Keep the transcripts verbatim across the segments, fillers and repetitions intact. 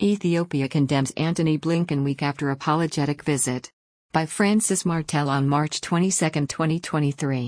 Ethiopia condemns Antony Blinken week after apologetic visit. By Francis Martel on March twenty-second, twenty twenty-three.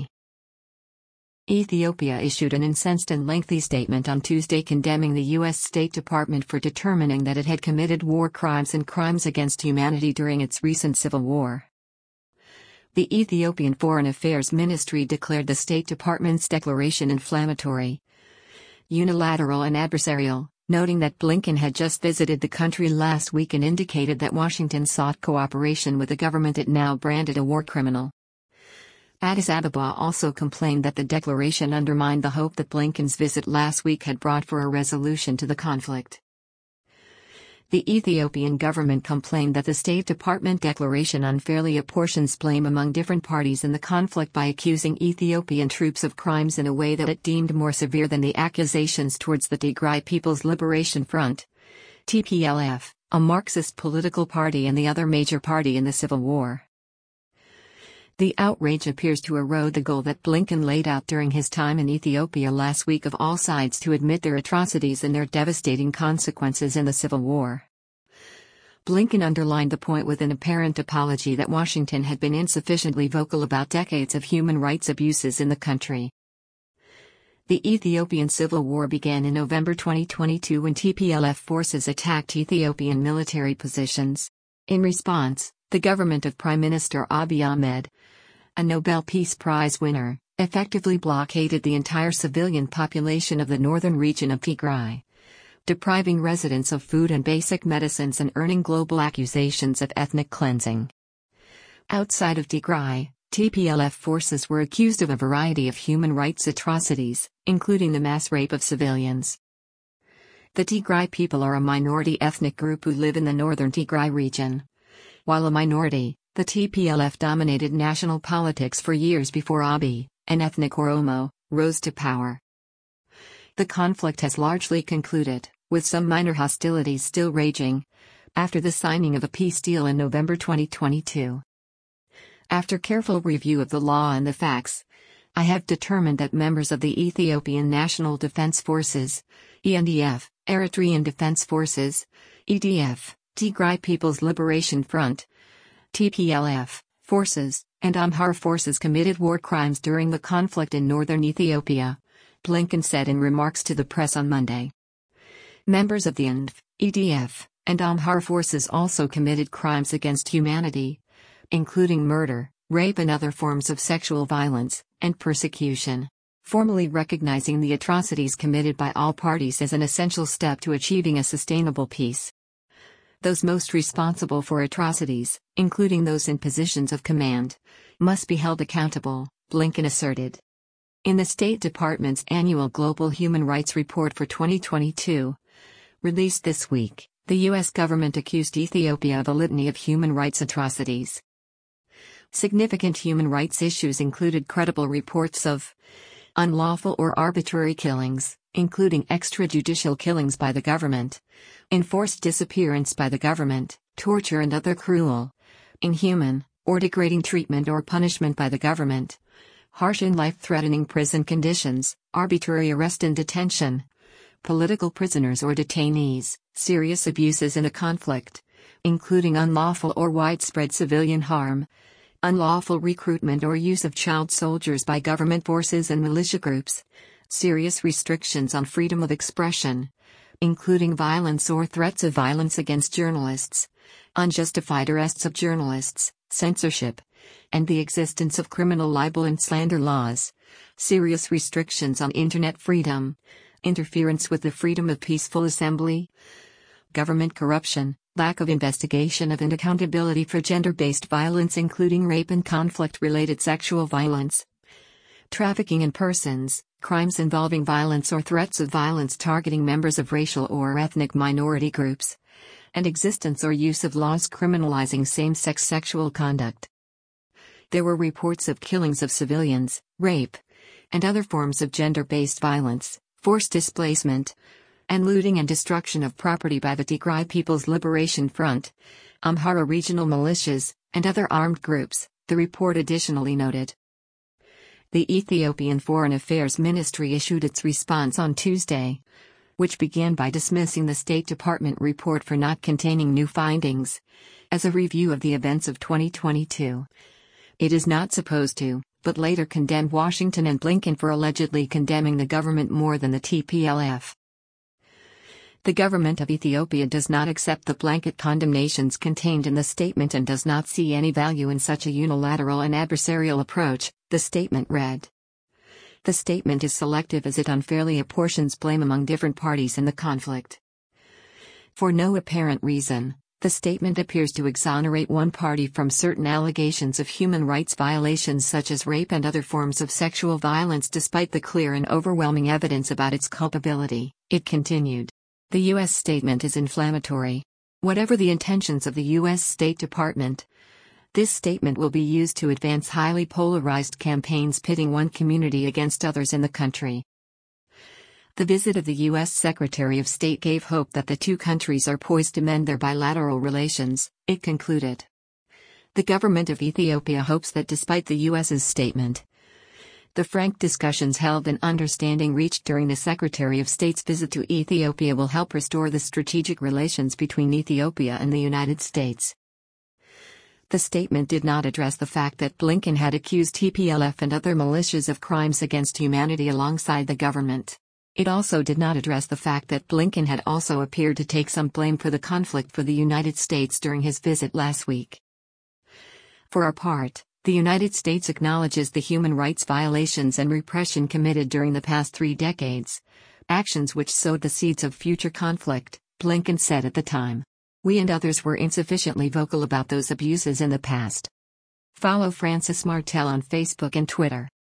Ethiopia issued an incensed and lengthy statement on Tuesday condemning the U S State Department for determining that it had committed war crimes and crimes against humanity during its recent civil war. The Ethiopian Foreign Affairs Ministry declared the State Department's declaration inflammatory, unilateral and adversarial, noting that Blinken had just visited the country last week and indicated that Washington sought cooperation with the government it now branded a war criminal. Addis Ababa also complained that the declaration undermined the hope that Blinken's visit last week had brought for a resolution to the conflict. The Ethiopian government complained that the State Department declaration unfairly apportions blame among different parties in the conflict by accusing Ethiopian troops of crimes in a way that it deemed more severe than the accusations towards the Tigray People's Liberation Front, T P L F, a Marxist political party and the other major party in the civil war. The outrage appears to erode the goal that Blinken laid out during his time in Ethiopia last week of all sides to admit their atrocities and their devastating consequences in the civil war. Blinken underlined the point with an apparent apology that Washington had been insufficiently vocal about decades of human rights abuses in the country. The Ethiopian civil war began in November twenty twenty-two when T P L F forces attacked Ethiopian military positions. In response, the government of Prime Minister Abiy Ahmed, a Nobel Peace Prize winner, effectively blockaded the entire civilian population of the northern region of Tigray, depriving residents of food and basic medicines and earning global accusations of ethnic cleansing. Outside of Tigray, T P L F forces were accused of a variety of human rights atrocities, including the mass rape of civilians. The Tigray people are a minority ethnic group who live in the northern Tigray region. While a minority, the T P L F dominated national politics for years before Abiy, an ethnic Oromo, rose to power. The conflict has largely concluded, with some minor hostilities still raging, after the signing of a peace deal in November twenty twenty-two. After careful review of the law and the facts, I have determined that members of the Ethiopian National Defense Forces, E N D F, Eritrean Defense Forces, E D F, Tigray People's Liberation Front, T P L F, forces, and Amhara forces committed war crimes during the conflict in northern Ethiopia, Blinken said in remarks to the press on Monday. Members of the E N D F, E D F, and Amhara forces also committed crimes against humanity, including murder, rape and other forms of sexual violence, and persecution, formally recognizing the atrocities committed by all parties as an essential step to achieving a sustainable peace. Those most responsible for atrocities, including those in positions of command, must be held accountable, Blinken asserted. In the State Department's annual Global Human Rights Report for twenty twenty-two, released this week, the U S government accused Ethiopia of a litany of human rights atrocities. Significant human rights issues included credible reports of unlawful or arbitrary killings, including extrajudicial killings by the government, enforced disappearance by the government, torture and other cruel, inhuman, or degrading treatment or punishment by the government, harsh and life-threatening prison conditions, arbitrary arrest and detention, political prisoners or detainees, serious abuses in a conflict, including unlawful or widespread civilian harm, unlawful recruitment or use of child soldiers by government forces and militia groups, serious restrictions on freedom of expression, including violence or threats of violence against journalists, unjustified arrests of journalists, censorship, and the existence of criminal libel and slander laws, serious restrictions on internet freedom, interference with the freedom of peaceful assembly, government corruption, lack of investigation of and accountability for gender-based violence including rape and conflict-related sexual violence, trafficking in persons, crimes involving violence or threats of violence targeting members of racial or ethnic minority groups, and existence or use of laws criminalizing same-sex sexual conduct. There were reports of killings of civilians, rape, and other forms of gender-based violence, forced displacement, and looting and destruction of property by the Tigray People's Liberation Front, Amhara regional militias, and other armed groups, the report additionally noted. The Ethiopian Foreign Affairs Ministry issued its response on Tuesday, which began by dismissing the State Department report for not containing new findings as a review of the events of twenty twenty-two. It is not supposed to, but later condemned Washington and Blinken for allegedly condemning the government more than the T P L F. The government of Ethiopia does not accept the blanket condemnations contained in the statement and does not see any value in such a unilateral and adversarial approach, the statement read. The statement is selective as it unfairly apportions blame among different parties in the conflict. For no apparent reason, the statement appears to exonerate one party from certain allegations of human rights violations such as rape and other forms of sexual violence despite the clear and overwhelming evidence about its culpability, it continued. The U S statement is inflammatory. Whatever the intentions of the U S State Department, this statement will be used to advance highly polarized campaigns pitting one community against others in the country. The visit of the U S Secretary of State gave hope that the two countries are poised to mend their bilateral relations, it concluded. The government of Ethiopia hopes that despite the U S's statement, the frank discussions held and understanding reached during the Secretary of State's visit to Ethiopia will help restore the strategic relations between Ethiopia and the United States. The statement did not address the fact that Blinken had accused T P L F and other militias of crimes against humanity alongside the government. It also did not address the fact that Blinken had also appeared to take some blame for the conflict for the United States during his visit last week. For our part, the United States acknowledges the human rights violations and repression committed during the past three decades, actions which sowed the seeds of future conflict, Blinken said at the time. We and others were insufficiently vocal about those abuses in the past. Follow Francis Martel on Facebook and Twitter.